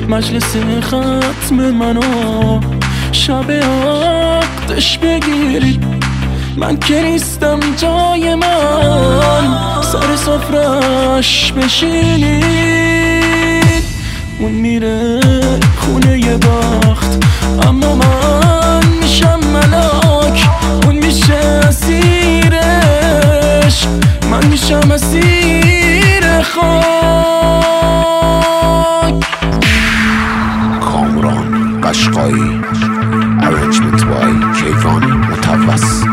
مجلس ختم منو شب عقدش بگیرید. من که نیستم جای من سر سفرش بشینید. اون میره خونه ی بخت اما من میشم ملاک. اون میشه اسیرش من میشم اسیر خاک. کامران قشقایی ارنجمنت بای کیوان متوس.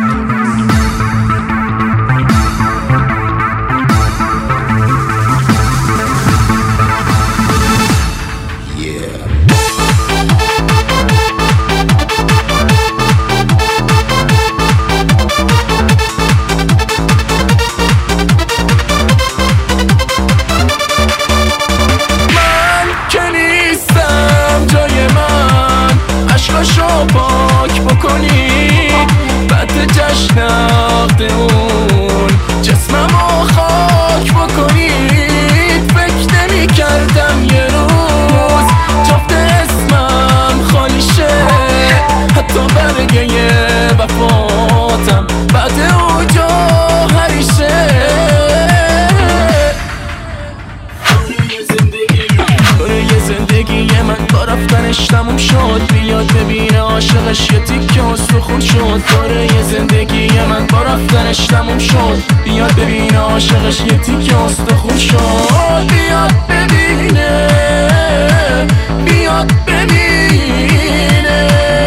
عشقاشو پاک بکنید بعد جشن عقد اون جسممو خاک بکنید. فکر نمی کردم یه روز جفت اسمم خالی شه. حتی برگه وفاتم بعد او جوهری شه. زندگی من با رفتنش تموم شد. بیاد ببینه عاشقش یه تیکه استخون شد. داره زندگی من با رفتنش تموم شد. بیاد ببینه عاشقش یه تیکه استخون شد. بیاد ببینه بیاد ببینه.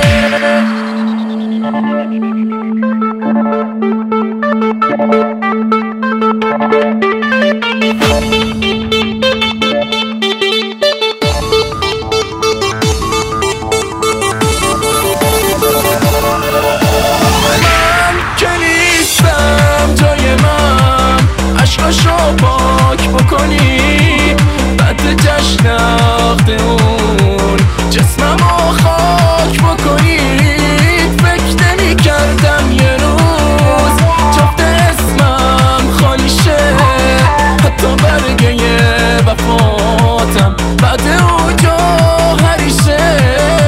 عشقاشو پاک بکنی بعد جشن عقد اون جسممو خاک بکنید. فکر نمی کردم یه روز جفت اسمم خالی شه. حتی برگه وفاتم بعد او جوهری شه.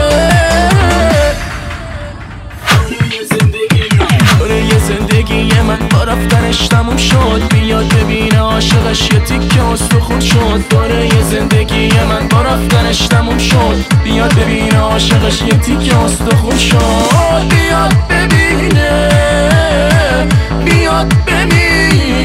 زندگی من با رفتنش تموم شد. بیاد ببینه عاشقش یه تیکه استخون شد. داره زندگی من با رفتنش تموم شد. بیاد ببینه عاشقش یه تیکه استخون شد. بیاد ببینه بیاد ببینه.